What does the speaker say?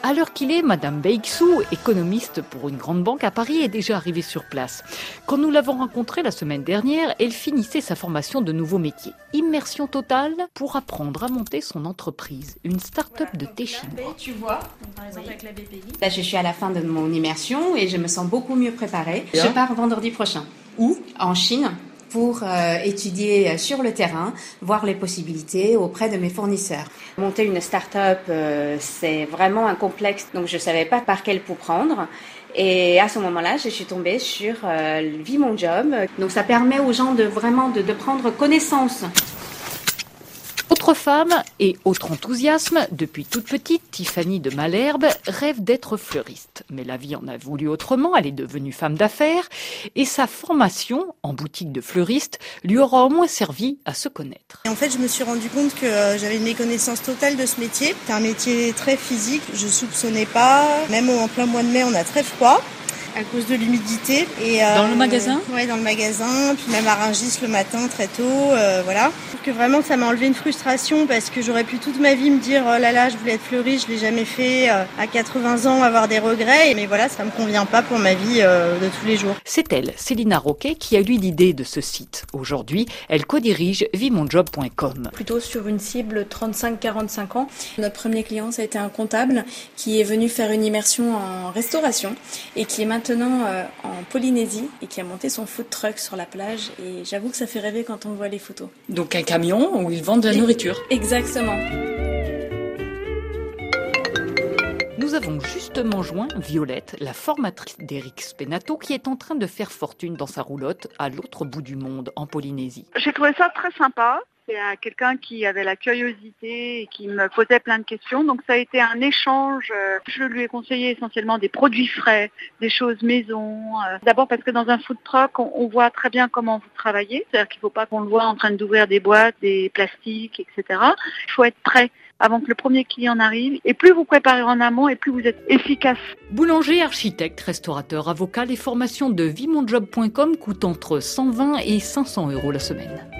À l'heure qu'il est, Madame Beixou, économiste pour une grande banque à Paris, est déjà arrivée sur place. Quand nous l'avons rencontrée la semaine dernière, elle finissait sa formation de nouveaux métiers. Immersion totale pour apprendre à monter son entreprise, une start-up de thé chinois. Tu vois, par exemple avec la BPI. Là, je suis à la fin de mon immersion et je me sens beaucoup mieux préparée. Je pars vendredi prochain. Où ? En Chine. Pour étudier sur le terrain, voir les possibilités auprès de mes fournisseurs. Monter une start-up, c'est vraiment un complexe, donc je ne savais pas par quel bout prendre. Et à ce moment-là, je suis tombée sur Vie Mon Job. Donc ça permet aux gens de prendre connaissance. Autre femme et autre enthousiasme, depuis toute petite, Tiffany de Malherbe rêve d'être fleuriste. Mais la vie en a voulu autrement, elle est devenue femme d'affaires et sa formation en boutique de fleuriste lui aura au moins servi à se connaître. Et en fait, je me suis rendu compte que j'avais une méconnaissance totale de ce métier. C'est un métier très physique, je soupçonnais pas. Même en plein mois de mai, on a très froid à cause de l'humidité. Et, dans le magasin ? Oui, dans le magasin, puis même à Rungis le matin très tôt, voilà. Je trouve que vraiment ça m'a enlevé une frustration parce que j'aurais pu toute ma vie me dire oh là là, je voulais être fleuriste, je l'ai jamais fait, à 80 ans avoir des regrets, mais voilà, ça me convient pas pour ma vie de tous les jours. C'est elle, Célina Roquet, qui a eu l'idée de ce site. Aujourd'hui, elle co-dirige vimonjob.com. Plutôt sur une cible 35-45 ans. Notre premier client, ça a été un comptable qui est venu faire une immersion en restauration et qui est maintenant en Polynésie et qui a monté son food truck sur la plage et j'avoue que ça fait rêver quand on voit les photos. Donc un camion où ils vendent de la nourriture. Exactement. Nous avons justement joint Violette, la formatrice d'Éric Spenato, qui est en train de faire fortune dans sa roulotte à l'autre bout du monde, en Polynésie. J'ai trouvé ça très sympa. C'est quelqu'un qui avait la curiosité et qui me posait plein de questions. Donc ça a été un échange. Je lui ai conseillé essentiellement des produits frais, des choses maison. D'abord parce que dans un food truck, on voit très bien comment vous travaillez. C'est-à-dire qu'il ne faut pas qu'on le voit en train d'ouvrir des boîtes, des plastiques, etc. Il faut être prêt avant que le premier client n'arrive. Et plus vous préparez en amont, et plus vous êtes efficace. Boulanger, architecte, restaurateur, avocat, les formations de vimonjob.com coûtent entre 120 et 500 € la semaine.